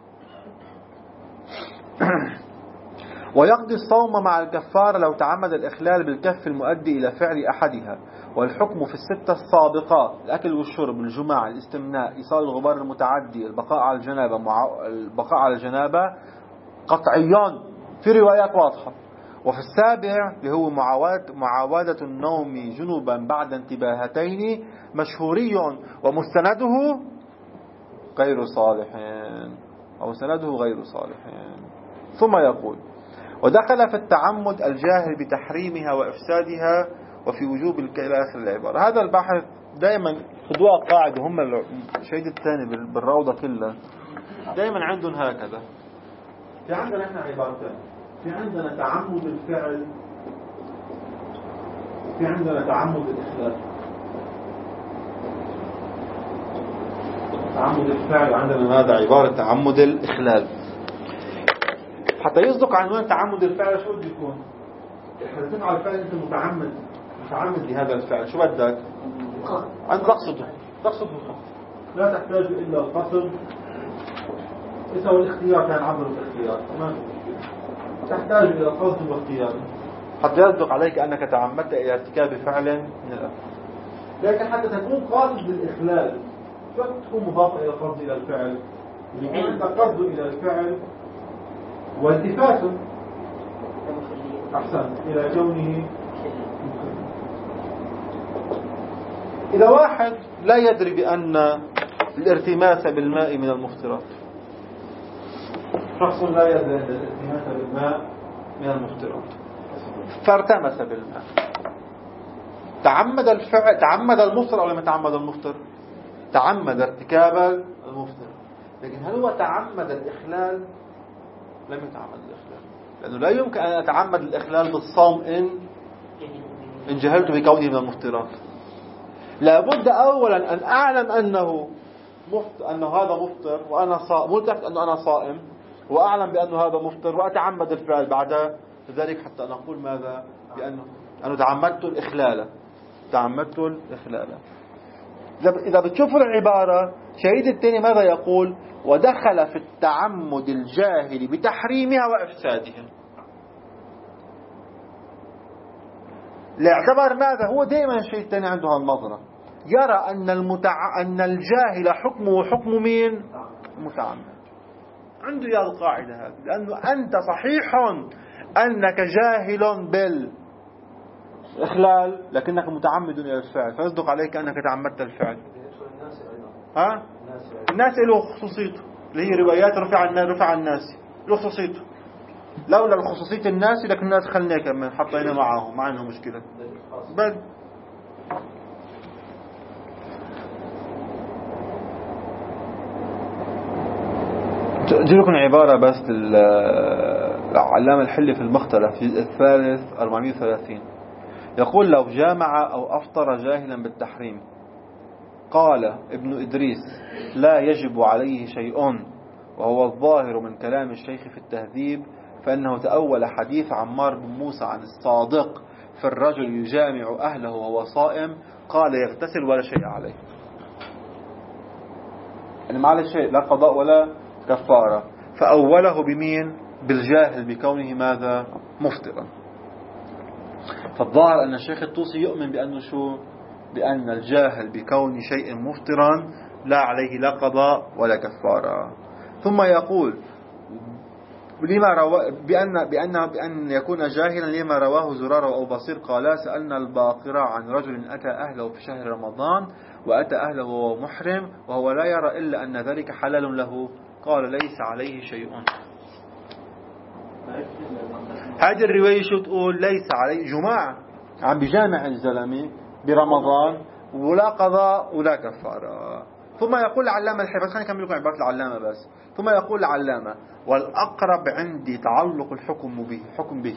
ويقضي الصوم مع الكفارة لو تعمد الإخلال بالكف المؤدي إلى فعل أحدها. والحكم في الستة السابقات: الأكل والشرب، الجماع، الاستمناء، إيصال الغبار المتعدي، البقاء على الجنابة، مع... البقاء على الجنابة قطعيان في روايات واضحة. وفي السابع اللي هو معاودة, معاودة النوم جنوبا بعد انتباهتين مشهوري ومستنده غير صالحين أو سنده غير صالحين. ثم يقول: ودخل في التعمد الجاهل بتحريمها وإفسادها وفي وجوب إلى آخر العبارة. هذا البحث دائما خدوها قاعدة، هم الشهيد الثاني بالروضة كلها دائما عندهم هكذا. في عندنا احنا عبارتين، في عندنا تعمد الفعل، في عندنا تعمد الإخلال. تعمد الفعل عندنا هذا عبارة تعمد الإخلال. حتى يصدق عنوان تعمد الفعل شو بده يكون؟ إذا تفعل الفعل أنت متعمد متعمد لهذا الفعل، شو بدك؟ أنت تقصده تقصده لا تحتاج إلا القصد. إذا الاختيار كان عبر الاختيار ما تحتاج إلى القصد والاختيار حتى يصدق عليك أنك تعمدت إلى ارتكاب فعل من الأفعال. لكن حتى تكون قاصد بالإخلال شو تكون مضافة إلى القصد إلى الفعل؟ يكون أنت قصد إلى الفعل والتفاته أحسن إلى كونه. إذا واحد لا يدري بأن الارتماس بالماء من المفطرات، شخص لا يدري أن الارتماس بالماء من المفطرات فارتمس بالماء، تعمد الفعل، تعمد المفطر أو لم يتعمد المفطر؟ تعمد ارتكاب المفطر. لكن هل هو تعمد الإخلال؟ لم يتعمد الإخلال، لأنه لا يمكن أن أتعمد الإخلال بالصوم إن إن جهلت بكونه من المفطرات. لابد أولا أن أعلم أنه مفت... أنه هذا مفطر وأنا صائم، ملتفت أنه أنا صائم وأعلم بأنه هذا مفطر وأتعمد الفعل بعد ذلك حتى نقول ماذا؟ بأنه أنا تعمدت الإخلال تعمدت الإخلال. إذا بتشوفوا العبارة شهيد الثاني ماذا يقول؟ ودخل في التعمد الجاهل بتحريمها وإفسادها. لاعتبر ماذا؟ هو دائما الشيء الثاني عنده هالنظرة، يرى أن المتع... أن الجاهل حكمه حكم مين؟ متعمد. عنده يا القاعدة هذه، لأنه أنت صحيح أنك جاهل بالإخلال لكنك متعمد إلى الفعل، فيصدق عليك أنك تعمدت الفعل. ها؟ الناس له خصوصيته اللي هي روايات رفع الناس رفع الناس له خصوصيته. لولا الخصوصية الناس لكن الناس خلنا كمان حطينا معهم ما عندهم مشكلة. بل أجيب لكم عبارة بس للعلامة الحلي في المختلف في الثالث أربعمائة وثلاثين يقول: لو جامع أو أفطر جاهلا بالتحريم قال ابن إدريس لا يجب عليه شيء، وهو الظاهر من كلام الشيخ في التهذيب، فإنه تأول حديث عمار بن موسى عن الصادق في الرجل يجامع أهله وهو صائم قال يغتسل ولا شيء عليه. يعني ما عليه شيء، لا قضاء ولا كفارة. فأوله بمين؟ بالجاهل بكونه ماذا؟ مفطرا. فالظاهر أن الشيخ الطوسي يؤمن بأنه شو؟ بأن الجاهل بكون شيء مفطرا لا عليه لا قضاء ولا كفارة. ثم يقول لما روى بأن بأن بأن يكون جاهلا لما رواه زرارة أو بصير قال: سألنا الباقرة عن رجل أتى أهله في شهر رمضان وأتى أهله وهو محرم وهو لا يرى إلا أن ذلك حلال له، قال: ليس عليه شيء. هذه الرواية شو تقول؟ ليس عليه جماعة عم بجامع الزلمة برمضان ولا قضاء ولا كفارة. ثم يقول العلامة الحفظ، خلينا نكمل لكم عبارة العلامة بس. ثم يقول العلامة: والأقرب عندي تعلق الحكم به حكم به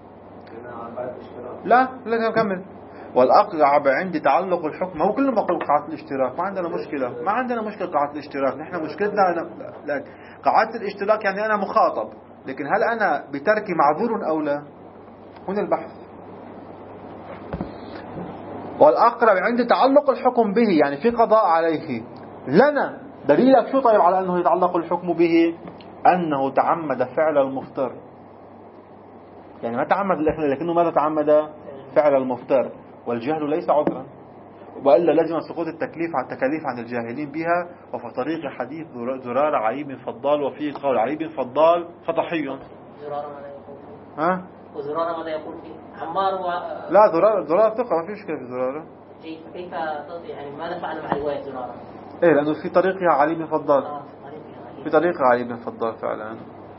لا لا نكمل. والأقرب عندي تعلق الحكم، هو كله مقول قاعدة الاشتراك، ما عندنا مشكلة ما عندنا مشكلة قاعدة الاشتراك. نحن مشكلتنا لا قاعدة الاشتراك يعني أنا مخاطب، لكن هل أنا بتركي معذور أو لا؟ هنا البحث. والأقرب عند تعلق الحكم به، يعني في قضاء عليه. لنا دليلك شو طيب على أنه يتعلق الحكم به؟ أنه تعمد فعل المفتر، يعني ما تعمد الإحلال لكنه ماذا تعمد؟ فعل المفتر. والجهل ليس عذرا، وإلا لازم سقوط التكليف عن التكاليف عن الجاهلين بها. وفي طريق حديث زرار علي بن فضال، وفيه قول علي بن فضال فطحي. زرار ماذا يقول فيه؟ ها؟ وزرار ماذا يقول فيه؟ عمار و... لا زرار زرار ثقة، ما في مشكلة في زرار. كيف كيف يعني ماذا فعل مع رواية زرار؟ إيه لأنه في طريقها علي بن فضال. آه في طريقة علي بن فضال فعلا.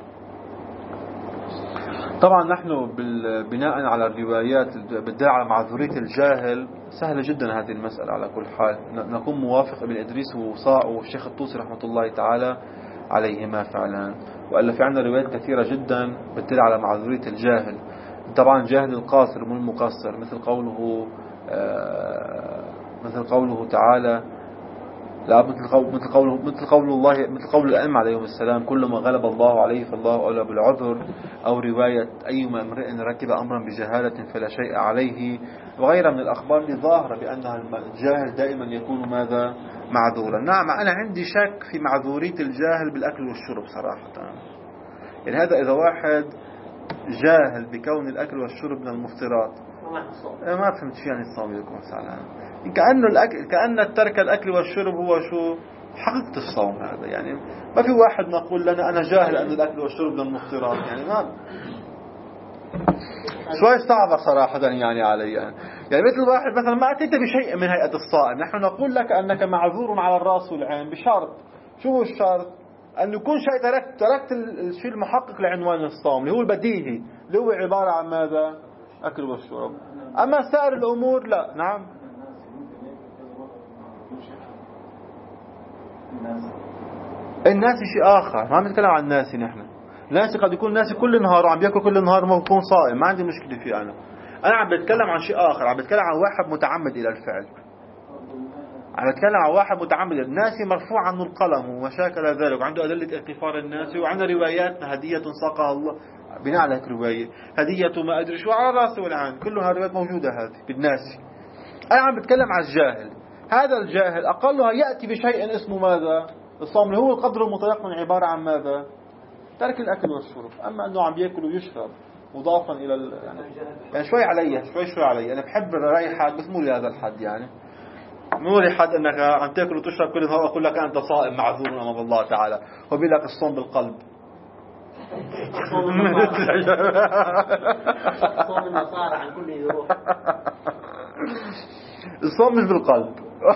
طبعا نحن بناء على الروايات بالدلالة على معذورية الجاهل سهلة جدا هذه المسألة. على كل حال نكون موافق ابن إدريس ووصاء والشيخ الطوسي رحمة الله تعالى عليهما فعلا. وإلا في عندنا روايات كثيرة جدا بالدلالة على معذورية الجاهل. طبعا جاهل القاصر مو المقصر، مثل قوله آه مثل قوله تعالى لا مثل قول مثل قوله مثل قول الله مثل قول الأئمة عليهم السلام: كل ما غلب الله عليه فالله أولى بالعذر. أو رواية: أيما امرئ ركب أمرا بجهالة فلا شيء عليه، وغيرها من الأخبار اللي ظاهرة بأنها الجاهل دائما يكون ماذا؟ معذورا. نعم أنا عندي شك في معذورية الجاهل بالأكل والشرب صراحة. يعني هذا إذا واحد جاهل بكون الأكل والشرب من المفطرات، ما فهمت شو يعني الصوم لكم مثلا. كأنه الأكل كأن الترك الأكل والشرب هو شو حقيقة الصوم هذا. يعني ما في واحد نقول لنا أنا جاهل أن الأكل والشرب من المفطرات، يعني ما شوي صعبة صراحة يعني علي. يعني, يعني مثل واحد مثلا ما أتيت بشيء من هيئة الصائم، نحن نقول لك أنك معذور على الرأس والعين بشرط. شو هو الشرط؟ أن يكون شيء تركت تركت الشيء المحقق لعنوان الصوم اللي هو البديهي، اللي هو عبارة عن ماذا؟ أكل والشرب. أما سائر الأمور لا. نعم الناس شيء آخر، ما بنتكلم عن الناس. نحن الناس قد يكون الناس كل نهار عم بياكل كل نهار ما بكون صائم، ما عندي مشكلة فيه. أنا أنا عم بتكلم عن شيء آخر، عم بتكلم عن واحد متعمد إلى الفعل. عم بتكلم عن واحد متعمد. الناس مرفوع عنه القلم ومشاكل ذلك، وعنده أدلة اغتفار الناس، وعندنا رواياتنا هدية ساقها الله بناء على هيك رواية هدية ما أدري شو على رأسه والعين، كلها روايات موجودة هذه بالناس. أنا عم بتكلم عن الجاهل. هذا الجاهل أقلها يأتي بشيء اسمه ماذا؟ الصوم، اللي هو القدر المتيقن عبارة عن ماذا؟ ترك الأكل والشرب. أما أنه عم يأكل ويشرب مضافا إلى ال... يعني... يعني شوي علي شوي شوي علي. أنا بحب رأي حد بس مو لهذا الحد. يعني مو لحد أنك عم تأكل وتشرب كل نهار أقول لك أنت صائم معذور أمام الله تعالى. هو بيقول لك الصوم بالقلب. صوم النصارى عن كل يروح. الصوم مش بالقلب.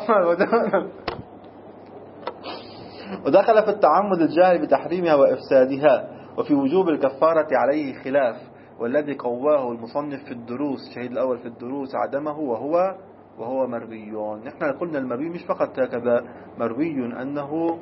ودخل في التعمد الجاهل بتحريمها وإفسادها، وفي وجوب الكفارة عليه خلاف، والذي قواه المصنف في الدروس الشهيد الأول في الدروس عدمه وهو وهو مروي. نحن قلنا المروي مش فقط هكذا، مروي أنه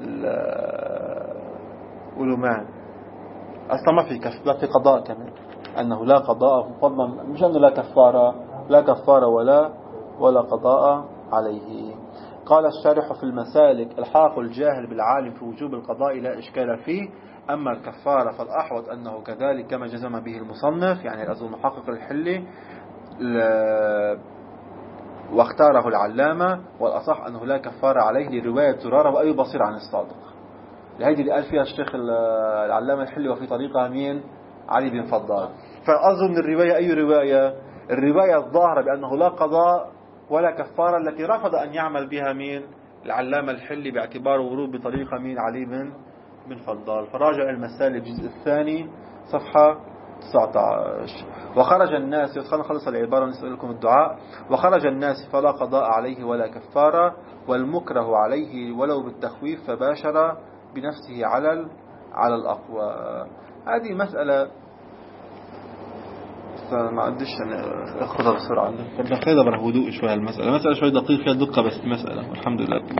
علماء أصلا ما في كف لا في قضاء كمان، أنه لا قضاء فضلا، مش أنه لا كفارة لا كفارة ولا ولا قضاء عليه. قال الشارح في المسالك: الحاق الجاهل بالعالم في وجوب القضاء لا إشكال فيه، أما الكفارة فالأحوط أنه كذلك كما جزم به المصنف، يعني الأصل المحقق الحلي واختاره العلامة، والأصح أنه لا كفارة عليه لرواية زرارة وأي بصير عن الصادق. لهذه اللي قال فيها الشيخ العلامة الحلي وفي طريقها مين؟ علي بن فضال. فأظن الرواية أي رواية؟ الرواية الظاهرة بأنه لا قضاء ولا كفارة التي رفض أن يعمل بها مين؟ العلامة الحلي باعتبار ورود بطريقة مين؟ علي بن بن فضال. فراجع المسالك الجزء الثاني صفحة تسعة عشر. وخرج الناس، خلينا نخلص العبارة ونسأل لكم الدعاء. وخرج الناس فلا قضاء عليه ولا كفارة، والمكره عليه ولو بالتخويف فباشر بنفسه على على الأقوى. هذه مسألة ما عنديش أخذها بسرعة، بدنا ناخذها بهدوء شوي. المسألة مسألة شوي دقيقة فيها دقة، بس مسألة والحمد لله.